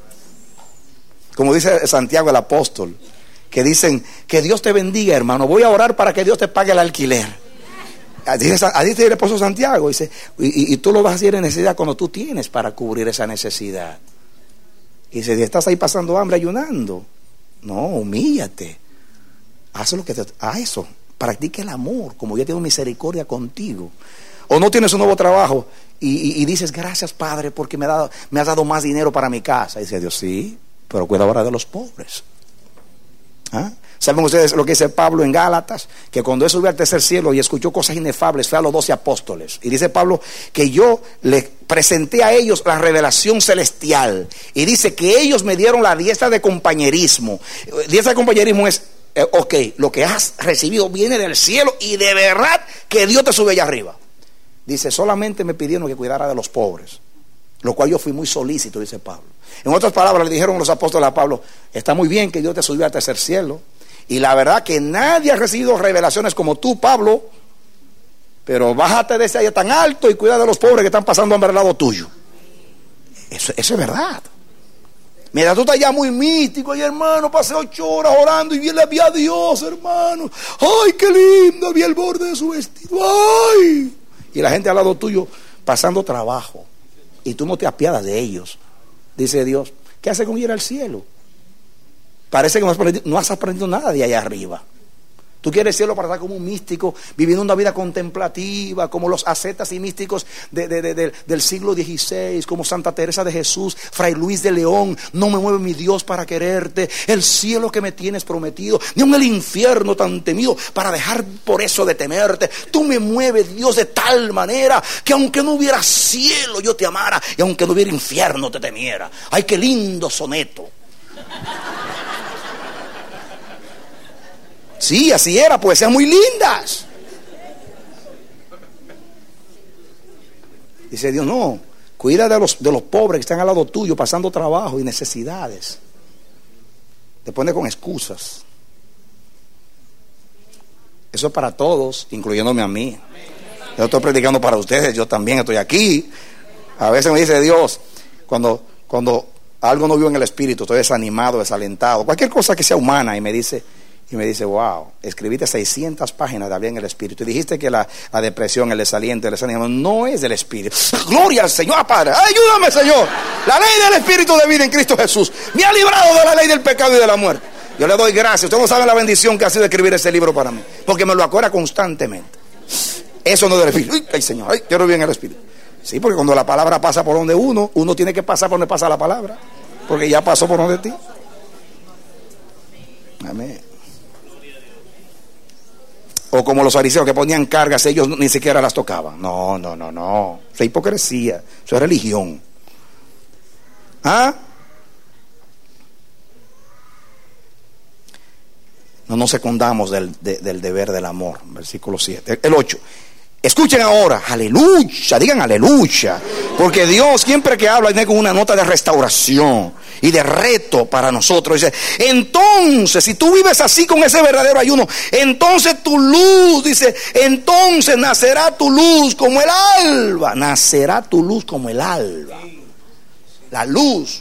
Como dice Santiago el apóstol, que dicen, que Dios te bendiga, hermano, voy a orar para que Dios te pague el alquiler. Dice el apóstol Santiago, dice, y tú lo vas a hacer en necesidad cuando tú tienes para cubrir esa necesidad. Y dice, estás ahí pasando hambre ayunando. No, humíllate. Haz eso. Practica el amor, como yo tengo misericordia contigo. O no tienes un nuevo trabajo y dices, gracias Padre porque me has dado más dinero para mi casa. Y dice Dios, sí, pero cuida ahora de los pobres. ¿Saben ustedes lo que dice Pablo en Gálatas? Que cuando él subió al tercer cielo y escuchó cosas inefables, fue a los 12 apóstoles. Y dice Pablo que yo les presenté a ellos la revelación celestial. Y dice que ellos me dieron la diestra de compañerismo. Diestra de compañerismo es, lo que has recibido viene del cielo y de verdad que Dios te sube allá arriba. Dice, solamente me pidieron que cuidara de los pobres, lo cual yo fui muy solícito, dice Pablo. En otras palabras, le dijeron los apóstoles a Pablo, está muy bien que Dios te subió al tercer cielo, y la verdad que nadie ha recibido revelaciones como tú, Pablo, pero bájate de ese allá tan alto y cuida de los pobres que están pasando hambre al lado tuyo. Eso es verdad. Mira, tú estás ya muy místico, y hermano, pasé 8 horas orando y vi a Dios, hermano. Ay, qué lindo, vi el borde de su vestido. Ay. Y la gente al lado tuyo pasando trabajo, y tú no te apiadas de ellos. Dice Dios, ¿qué hace con ir al cielo? Parece que no has aprendido nada de allá arriba. Tú quieres el cielo para estar como un místico, viviendo una vida contemplativa, como los ascetas y místicos del siglo XVI, como Santa Teresa de Jesús, Fray Luis de León. No me mueve mi Dios para quererte, el cielo que me tienes prometido, ni aun el infierno tan temido para dejar por eso de temerte. Tú me mueves, Dios, de tal manera que aunque no hubiera cielo yo te amara, y aunque no hubiera infierno te temiera. Ay, qué lindo soneto. Sí, así era, poesías muy lindas. Dice Dios, no, cuida de los pobres que están al lado tuyo pasando trabajo y necesidades. Te pone con excusas. Eso es para todos, incluyéndome a mí. Yo estoy predicando para ustedes, yo también estoy aquí. A veces me dice Dios, cuando algo no vivo en el espíritu, estoy desanimado, desalentado, cualquier cosa que sea humana, y me dice, wow, escribiste 600 páginas de hablar en el espíritu y dijiste que la depresión, el desaliento, el desánimo no es del espíritu. Gloria al Señor, Padre, ayúdame, Señor. La ley del espíritu de vida en Cristo Jesús me ha librado de la ley del pecado y de la muerte. Yo le doy gracias. Ustedes no saben la bendición que ha sido escribir ese libro para mí, porque me lo acuerda constantemente. Eso no es del espíritu. Ay, Señor, ay, quiero bien el espíritu. Sí, porque cuando la palabra pasa por donde uno tiene que pasar por donde pasa la palabra, porque ya pasó por donde ti. Amén. O como los fariseos que ponían cargas, ellos ni siquiera las tocaban. No. Eso es hipocresía, eso es religión. no nos secundamos del deber del amor. Versículo 7. El 8. Escuchen ahora, aleluya, digan aleluya, porque Dios siempre que habla viene con una nota de restauración y de reto para nosotros. Dice, entonces, si tú vives así con ese verdadero ayuno, entonces tu luz, dice, entonces nacerá tu luz como el alba, nacerá tu luz como el alba. La luz,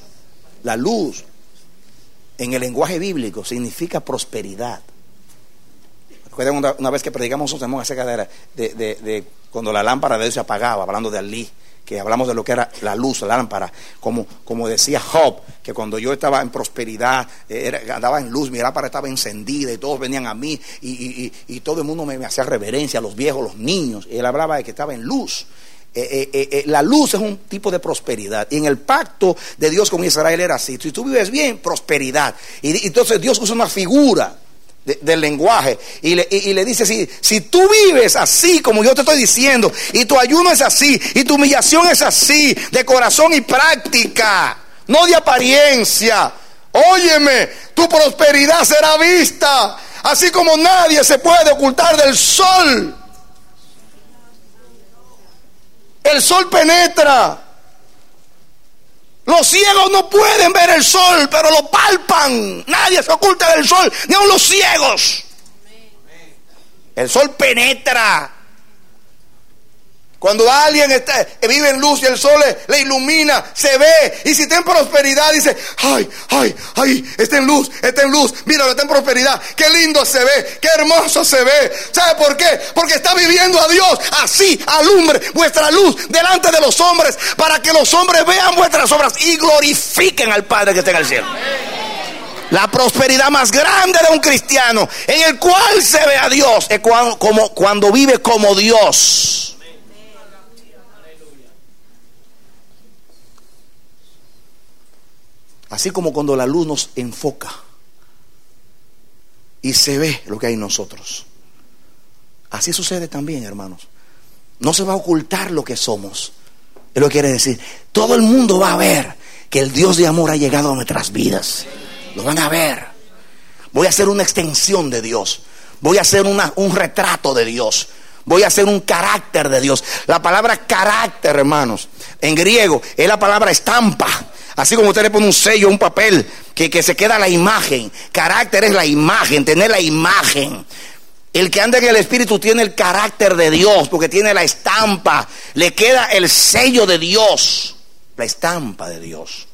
en el lenguaje bíblico significa prosperidad. Recuerden una vez que predicamos un sermón acerca de cuando la lámpara de Dios se apagaba, hablando de Alí, que hablamos de lo que era la luz, la lámpara, como decía Job, que cuando yo estaba en prosperidad, andaba en luz, mi lámpara estaba encendida y todos venían a mí y todo el mundo me hacía reverencia, los viejos, los niños. Él hablaba de que estaba en luz. La luz es un tipo de prosperidad, y en el pacto de Dios con Israel era así: si tú vives bien, prosperidad. Y entonces Dios usa una figura del lenguaje y le dice, si tú vives así como yo te estoy diciendo, y tu ayuno es así, y tu humillación es así, de corazón y práctica, no de apariencia, óyeme, tu prosperidad será vista, así como nadie se puede ocultar del sol. El sol penetra. Los ciegos no pueden ver el sol, pero lo palpan. Nadie se oculta del sol, ni aun los ciegos. El sol penetra. Cuando alguien vive en luz y el sol le ilumina, se ve. Y si está en prosperidad, dice, ay, está en luz, míralo, está en prosperidad. Qué lindo se ve, qué hermoso se ve. ¿Sabe por qué? Porque está viviendo a Dios. Así alumbre vuestra luz delante de los hombres, para que los hombres vean vuestras obras y glorifiquen al Padre que está en el cielo. La prosperidad más grande de un cristiano, en el cual se ve a Dios, es cuando vive como Dios. Así como cuando la luz nos enfoca y se ve lo que hay en nosotros. Así sucede también, hermanos. No se va a ocultar lo que somos. Es lo que quiere decir. Todo el mundo va a ver que el Dios de amor ha llegado a nuestras vidas. Lo van a ver. Voy a hacer una extensión de Dios. Voy a hacer un retrato de Dios. Voy a hacer un carácter de Dios. La palabra carácter, hermanos, en griego es la palabra estampa. Así como usted le pone un sello a un papel que se queda la imagen. Carácter es la imagen, tener la imagen. El que anda en el Espíritu tiene el carácter de Dios, porque tiene la estampa. Le queda el sello de Dios, la estampa de Dios.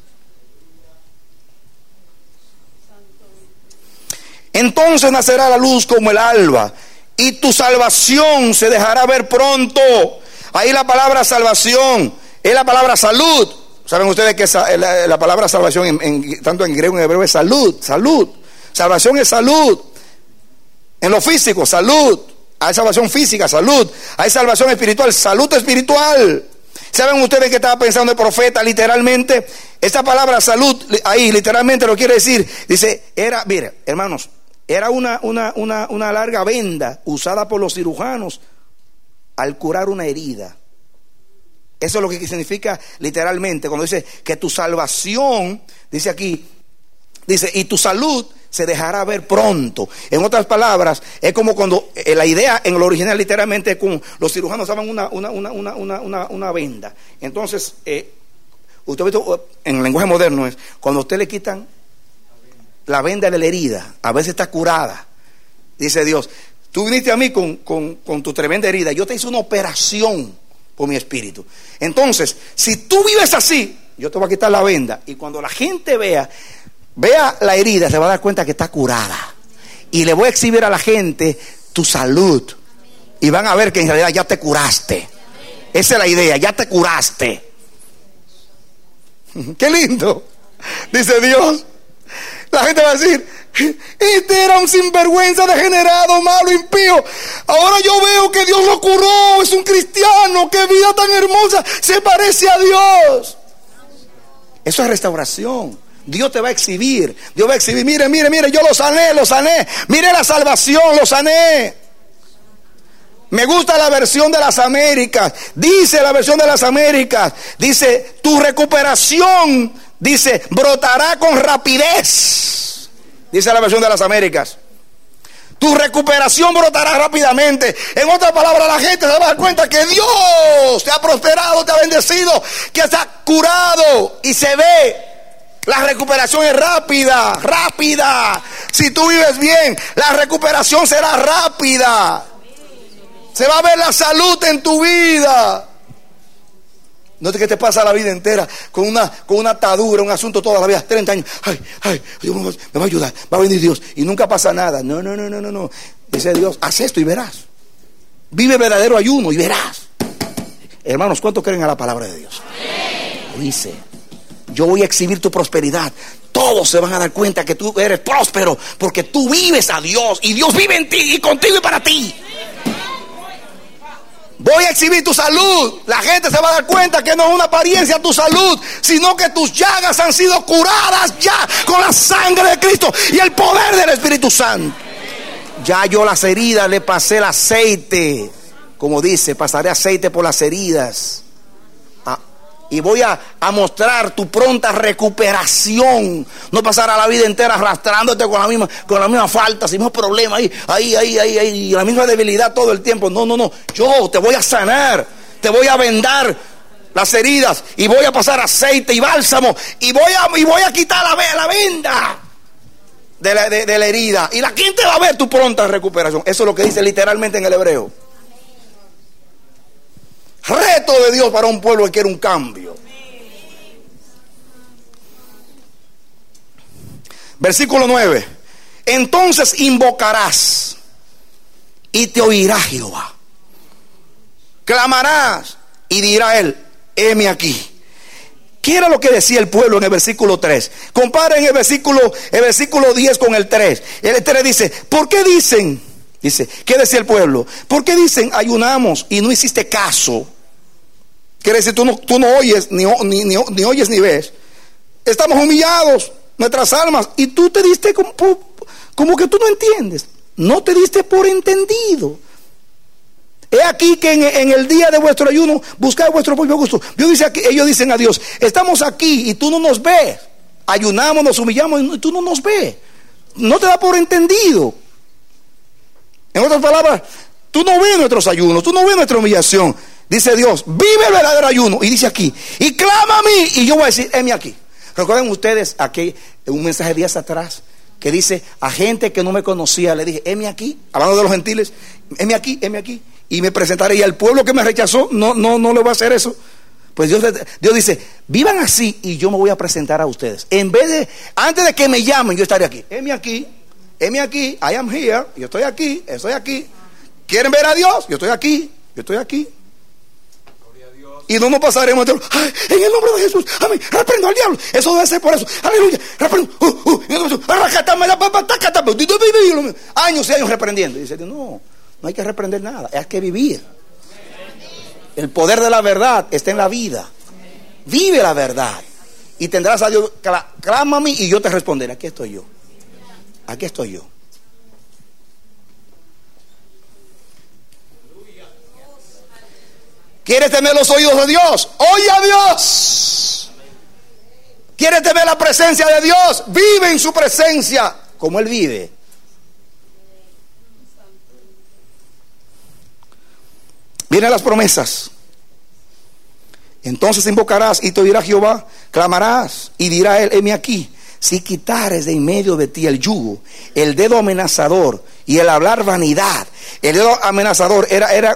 Entonces nacerá la luz como el alba, y tu salvación se dejará ver pronto. Ahí la palabra salvación es la palabra salud. ¿Saben ustedes que la palabra salvación tanto en griego como en hebreo es salud? Salvación es salud. En lo físico, salud. Hay salvación física, salud. Hay salvación espiritual, salud espiritual. ¿Saben ustedes que estaba pensando el profeta literalmente? Esta palabra salud ahí literalmente lo quiere decir. Dice, mire, hermanos, era una larga venda usada por los cirujanos al curar una herida. Eso es lo que significa literalmente cuando dice que tu salvación, dice aquí, dice, y tu salud se dejará ver pronto. En otras palabras, es como cuando la idea en lo original literalmente es como los cirujanos usaban una venda. Entonces, usted ha visto en el lenguaje moderno es cuando a usted le quitan la venda de la herida, a veces está curada. Dice Dios, tú viniste a mí con tu tremenda herida, yo te hice una operación por mi espíritu. Entonces, si tú vives así, yo te voy a quitar la venda, y cuando la gente vea la herida, se va a dar cuenta que está curada, y le voy a exhibir a la gente tu salud, y van a ver que en realidad ya te curaste. Esa es la idea, ya te curaste. Qué lindo, dice Dios. La gente va a decir, este era un sinvergüenza, degenerado, malo, impío. Ahora yo veo que Dios lo curó, es un cristiano, qué vida tan hermosa, se parece a Dios. Eso es restauración. Dios te va a exhibir. Dios va a exhibir, mire, yo lo sané. Mire la salvación, lo sané. Me gusta la versión de las Américas. Dice la versión de las Américas, dice, tu recuperación, dice, brotará con rapidez. Dice la versión de las Américas. Tu recuperación brotará rápidamente. En otras palabras, la gente se va a dar cuenta que Dios te ha prosperado, te ha bendecido, que te ha curado. Y se ve, la recuperación es rápida, rápida. Si tú vives bien, la recuperación será rápida. Se va a ver la salud en tu vida. No es que te pasa la vida entera con una atadura, un asunto toda la vida, 30 años. Ay, Dios me va a ayudar, va a venir Dios. Y nunca pasa nada. No. Dice Dios, haz esto y verás. Vive verdadero ayuno y verás. Hermanos, ¿cuántos creen a la palabra de Dios? Dice, yo voy a exhibir tu prosperidad. Todos se van a dar cuenta que tú eres próspero porque tú vives a Dios y Dios vive en ti y contigo y para ti. Voy a exhibir tu salud. La gente se va a dar cuenta que no es una apariencia tu salud, sino que tus llagas han sido curadas ya con la sangre de Cristo y el poder del Espíritu Santo. Ya yo las heridas le pasé el aceite. Como dice, pasaré aceite por las heridas. Y voy a mostrar tu pronta recuperación. No pasará la vida entera arrastrándote con la misma falta, sin mismo problema, ahí, la misma debilidad todo el tiempo. No. Yo te voy a sanar, te voy a vendar las heridas y voy a pasar aceite y bálsamo y voy a quitar la venda de la herida. Y la gente va a ver tu pronta recuperación. Eso es lo que dice literalmente en el hebreo. Reto de Dios para un pueblo que quiere un cambio. Versículo 9. Entonces invocarás y te oirá Jehová. Clamarás y dirá él, heme aquí. ¿Qué era lo que decía el pueblo en el versículo 3? Comparen el versículo 10 con el 3. El 3 dice, ¿por qué dicen? Dice, ¿qué decía el pueblo? ¿Por qué dicen ayunamos y no hiciste caso? Quiere decir, tú no oyes, ni oyes ni ves. Estamos humillados, nuestras almas, y tú te diste como que tú no entiendes. No te diste por entendido. He aquí que en el día de vuestro ayuno buscad vuestro propio gusto. Ellos dicen a Dios, estamos aquí y tú no nos ves. Ayunamos, nos humillamos y tú no nos ves. No te da por entendido. En otras palabras, tú no ves nuestros ayunos, tú no ves nuestra humillación. Dice Dios, vive el verdadero ayuno. Y dice aquí, y clama a mí, y yo voy a decir, heme aquí. ¿Recuerdan ustedes aquí un mensaje días atrás que dice a gente que no me conocía, le dije, heme aquí, hablando de los gentiles, heme aquí, y me presentaré, y al pueblo que me rechazó no le voy a hacer eso? Pues Dios dice, vivan así y yo me voy a presentar a ustedes. Antes de que me llamen, yo estaré aquí. Heme aquí, I am here, yo estoy aquí. ¿Quieren ver a Dios? Yo estoy aquí. Y no nos pasaremos en el nombre de Jesús, amén, reprendo al diablo. Eso debe ser por eso, aleluya, reprendo, años y años reprendiendo. Y dice, no hay que reprender nada, hay que vivir. El poder de la verdad está en la vida. Vive la verdad y tendrás a Dios. Clama a mí y yo te responderé. Aquí estoy yo. ¿Quieres tener los oídos de Dios? Oye a Dios. ¿Quieres tener la presencia de Dios? Vive en su presencia como Él vive. Vienen las promesas. Entonces invocarás y te oirá Jehová, clamarás y dirá él, heme aquí. Si quitares de en medio de ti el yugo, el dedo amenazador y el hablar vanidad. El dedo amenazador era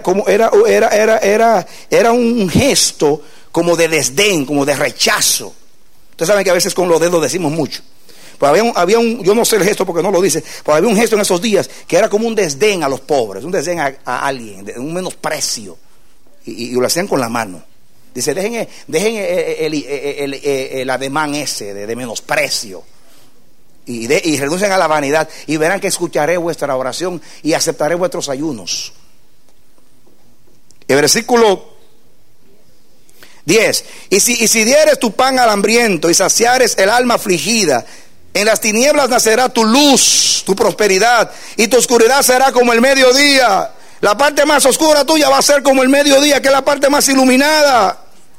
un gesto como de desdén, como de rechazo. Ustedes saben que a veces con los dedos decimos mucho. Pues había un, yo no sé el gesto porque no lo dice, pero había un gesto en esos días que era como un desdén a los pobres, un desdén a alguien, un menosprecio, y lo hacían con la mano. Dice, dejen el ademán ese de menosprecio y renuncien a la vanidad y verán que escucharé vuestra oración y aceptaré vuestros ayunos. El versículo 10, y si dieres tu pan al hambriento y saciares el alma afligida, en las tinieblas nacerá tu luz, tu prosperidad, y tu oscuridad será como el mediodía. La parte más oscura tuya va a ser como el mediodía, que es la parte más iluminada.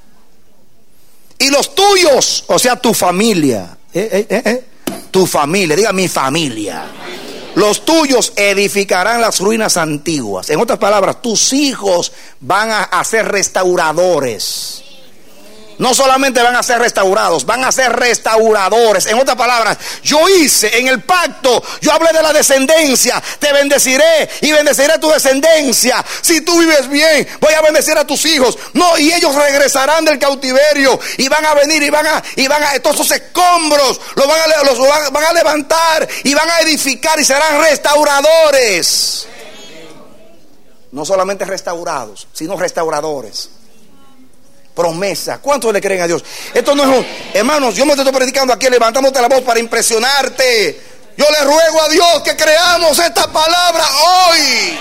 Y los tuyos, o sea, tu familia, tu familia, diga mi familia. Los tuyos edificarán las ruinas antiguas. En otras palabras, tus hijos van a ser restauradores. No solamente van a ser restaurados, van a ser restauradores. En otras palabras, yo hice en el pacto, yo hablé de la descendencia. Te bendeciré y bendeciré tu descendencia. Si tú vives bien, voy a bendecir a tus hijos. No, y ellos regresarán del cautiverio y van a venir y van a todos esos escombros los van a levantar y van a edificar y serán restauradores. No solamente restaurados, sino restauradores. Promesa. ¿Cuántos le creen a Dios? Esto no es un... Hermanos, yo me estoy predicando aquí, levantándote la voz para impresionarte. Yo le ruego a Dios que creamos esta palabra hoy.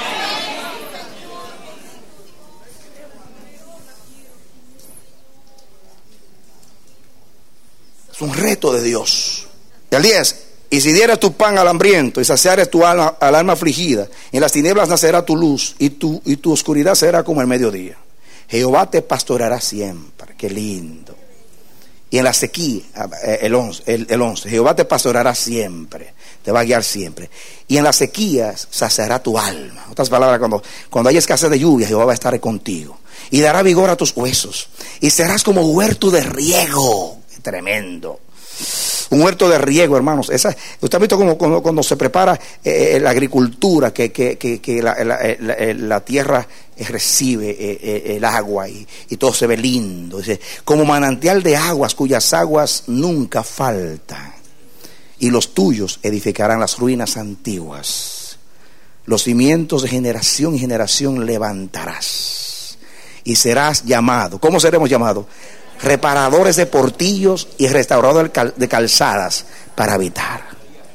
Es un reto de Dios. Y al 10: y si dieras tu pan al hambriento y saciares tu alma, al alma afligida, en las tinieblas nacerá tu luz y tu oscuridad será como el mediodía. Jehová te pastoreará siempre. Qué lindo. Y en la sequía, el 11, Jehová te pastoreará siempre, te va a guiar siempre. Y en las sequías saciará tu alma. En otras palabras, cuando hay escasez de lluvia, Jehová va a estar contigo y dará vigor a tus huesos y serás como huerto de riego. Tremendo. Un huerto de riego, hermanos. Usted ha visto cuando se prepara la agricultura, que la tierra recibe el agua y todo se ve lindo. Dice, como manantial de aguas cuyas aguas nunca faltan. Y los tuyos edificarán las ruinas antiguas. Los cimientos de generación y generación levantarás. Y serás llamado. ¿Cómo seremos llamados? Reparadores de portillos y restauradores de calzadas para habitar.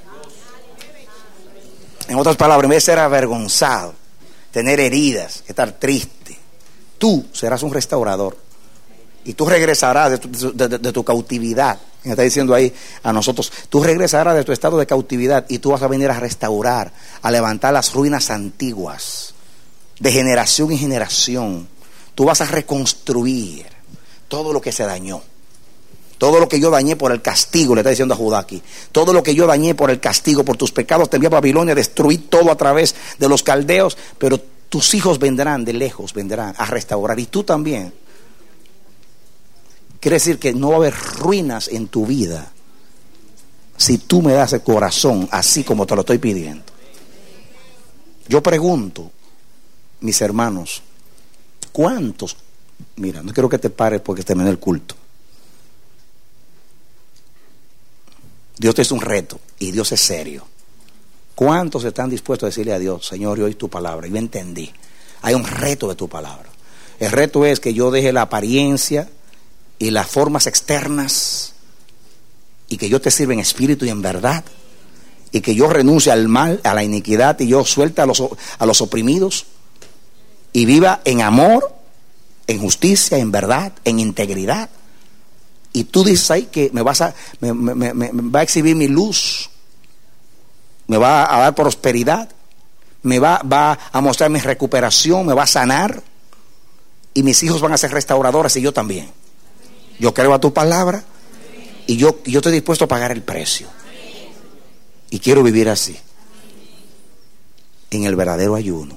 En otras palabras, en vez de ser avergonzado, tener heridas, estar triste, tú serás un restaurador y tú regresarás de tu cautividad. Me está diciendo ahí a nosotros, tú regresarás de tu estado de cautividad y tú vas a venir a restaurar, a levantar las ruinas antiguas de generación en generación. Tú vas a reconstruir todo lo que se dañó. Todo lo que yo dañé por el castigo, le está diciendo a Judá aquí. Todo lo que yo dañé por el castigo, por tus pecados, te envié a Babilonia, destruí todo a través de los caldeos. Pero tus hijos vendrán de lejos, vendrán a restaurar. Y tú también. Quiere decir que no va a haber ruinas en tu vida si tú me das el corazón así como te lo estoy pidiendo. Yo pregunto, mis hermanos, ¿cuántos? Mira, no quiero que te pares porque termine el culto. Dios te hizo un reto y Dios es serio. ¿Cuántos están dispuestos a decirle a Dios, Señor, yo oí tu palabra y yo entendí? Hay un reto de tu palabra. El reto es que yo deje la apariencia y las formas externas y que yo te sirva en espíritu y en verdad, y que yo renuncie al mal, a la iniquidad, y yo suelte a los oprimidos y viva en amor, en justicia, en verdad, en integridad. Y tú dices ahí que me va a exhibir mi luz, me va a dar prosperidad, me va a mostrar mi recuperación, me va a sanar, y mis hijos van a ser restauradores y yo también. Yo creo a tu palabra y yo estoy dispuesto a pagar el precio. Y quiero vivir así, en el verdadero ayuno.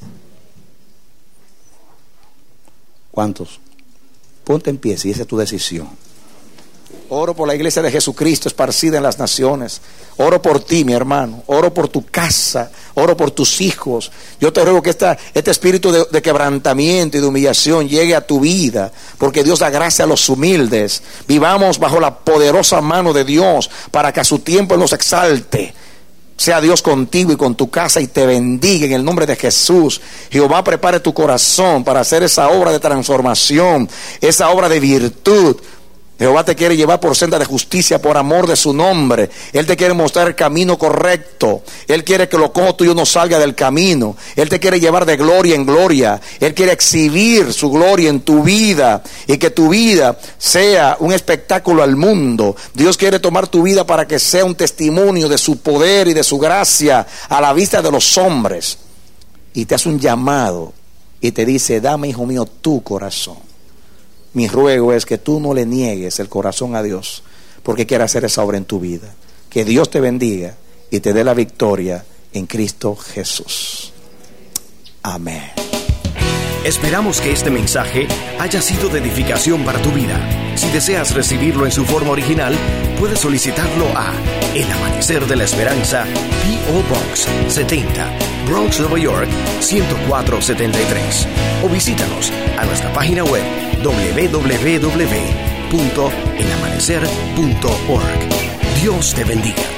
¿Cuántos? Ponte en pie si esa es tu decisión. Oro por la iglesia de Jesucristo esparcida en las naciones. Oro por ti, mi hermano. Oro por tu casa. Oro por tus hijos. Yo te ruego que este espíritu de quebrantamiento y de humillación llegue a tu vida, porque Dios da gracia a los humildes. Vivamos bajo la poderosa mano de Dios para que a su tiempo Él nos exalte. Sea Dios contigo y con tu casa y te bendiga en el nombre de Jesús. Jehová prepare tu corazón para hacer esa obra de transformación, esa obra de virtud. Jehová te quiere llevar por senda de justicia por amor de su nombre. Él te quiere mostrar el camino correcto. Él quiere que lo cojo tuyo no salga del camino. Él te quiere llevar de gloria en gloria. Él quiere exhibir su gloria en tu vida y que tu vida sea un espectáculo al mundo. Dios quiere tomar tu vida para que sea un testimonio de su poder y de su gracia a la vista de los hombres. Y te hace un llamado y te dice: dame, hijo mío, tu corazón. Mi ruego es que tú no le niegues el corazón a Dios, porque quiere hacer esa obra en tu vida. Que Dios te bendiga y te dé la victoria en Cristo Jesús. Amén. Esperamos que este mensaje haya sido de edificación para tu vida. Si deseas recibirlo en su forma original, puedes solicitarlo a El Amanecer de la Esperanza, P.O. Box 70, Bronx, Nueva York 10473. O visítanos a nuestra página web www.elamanecer.org. Dios te bendiga.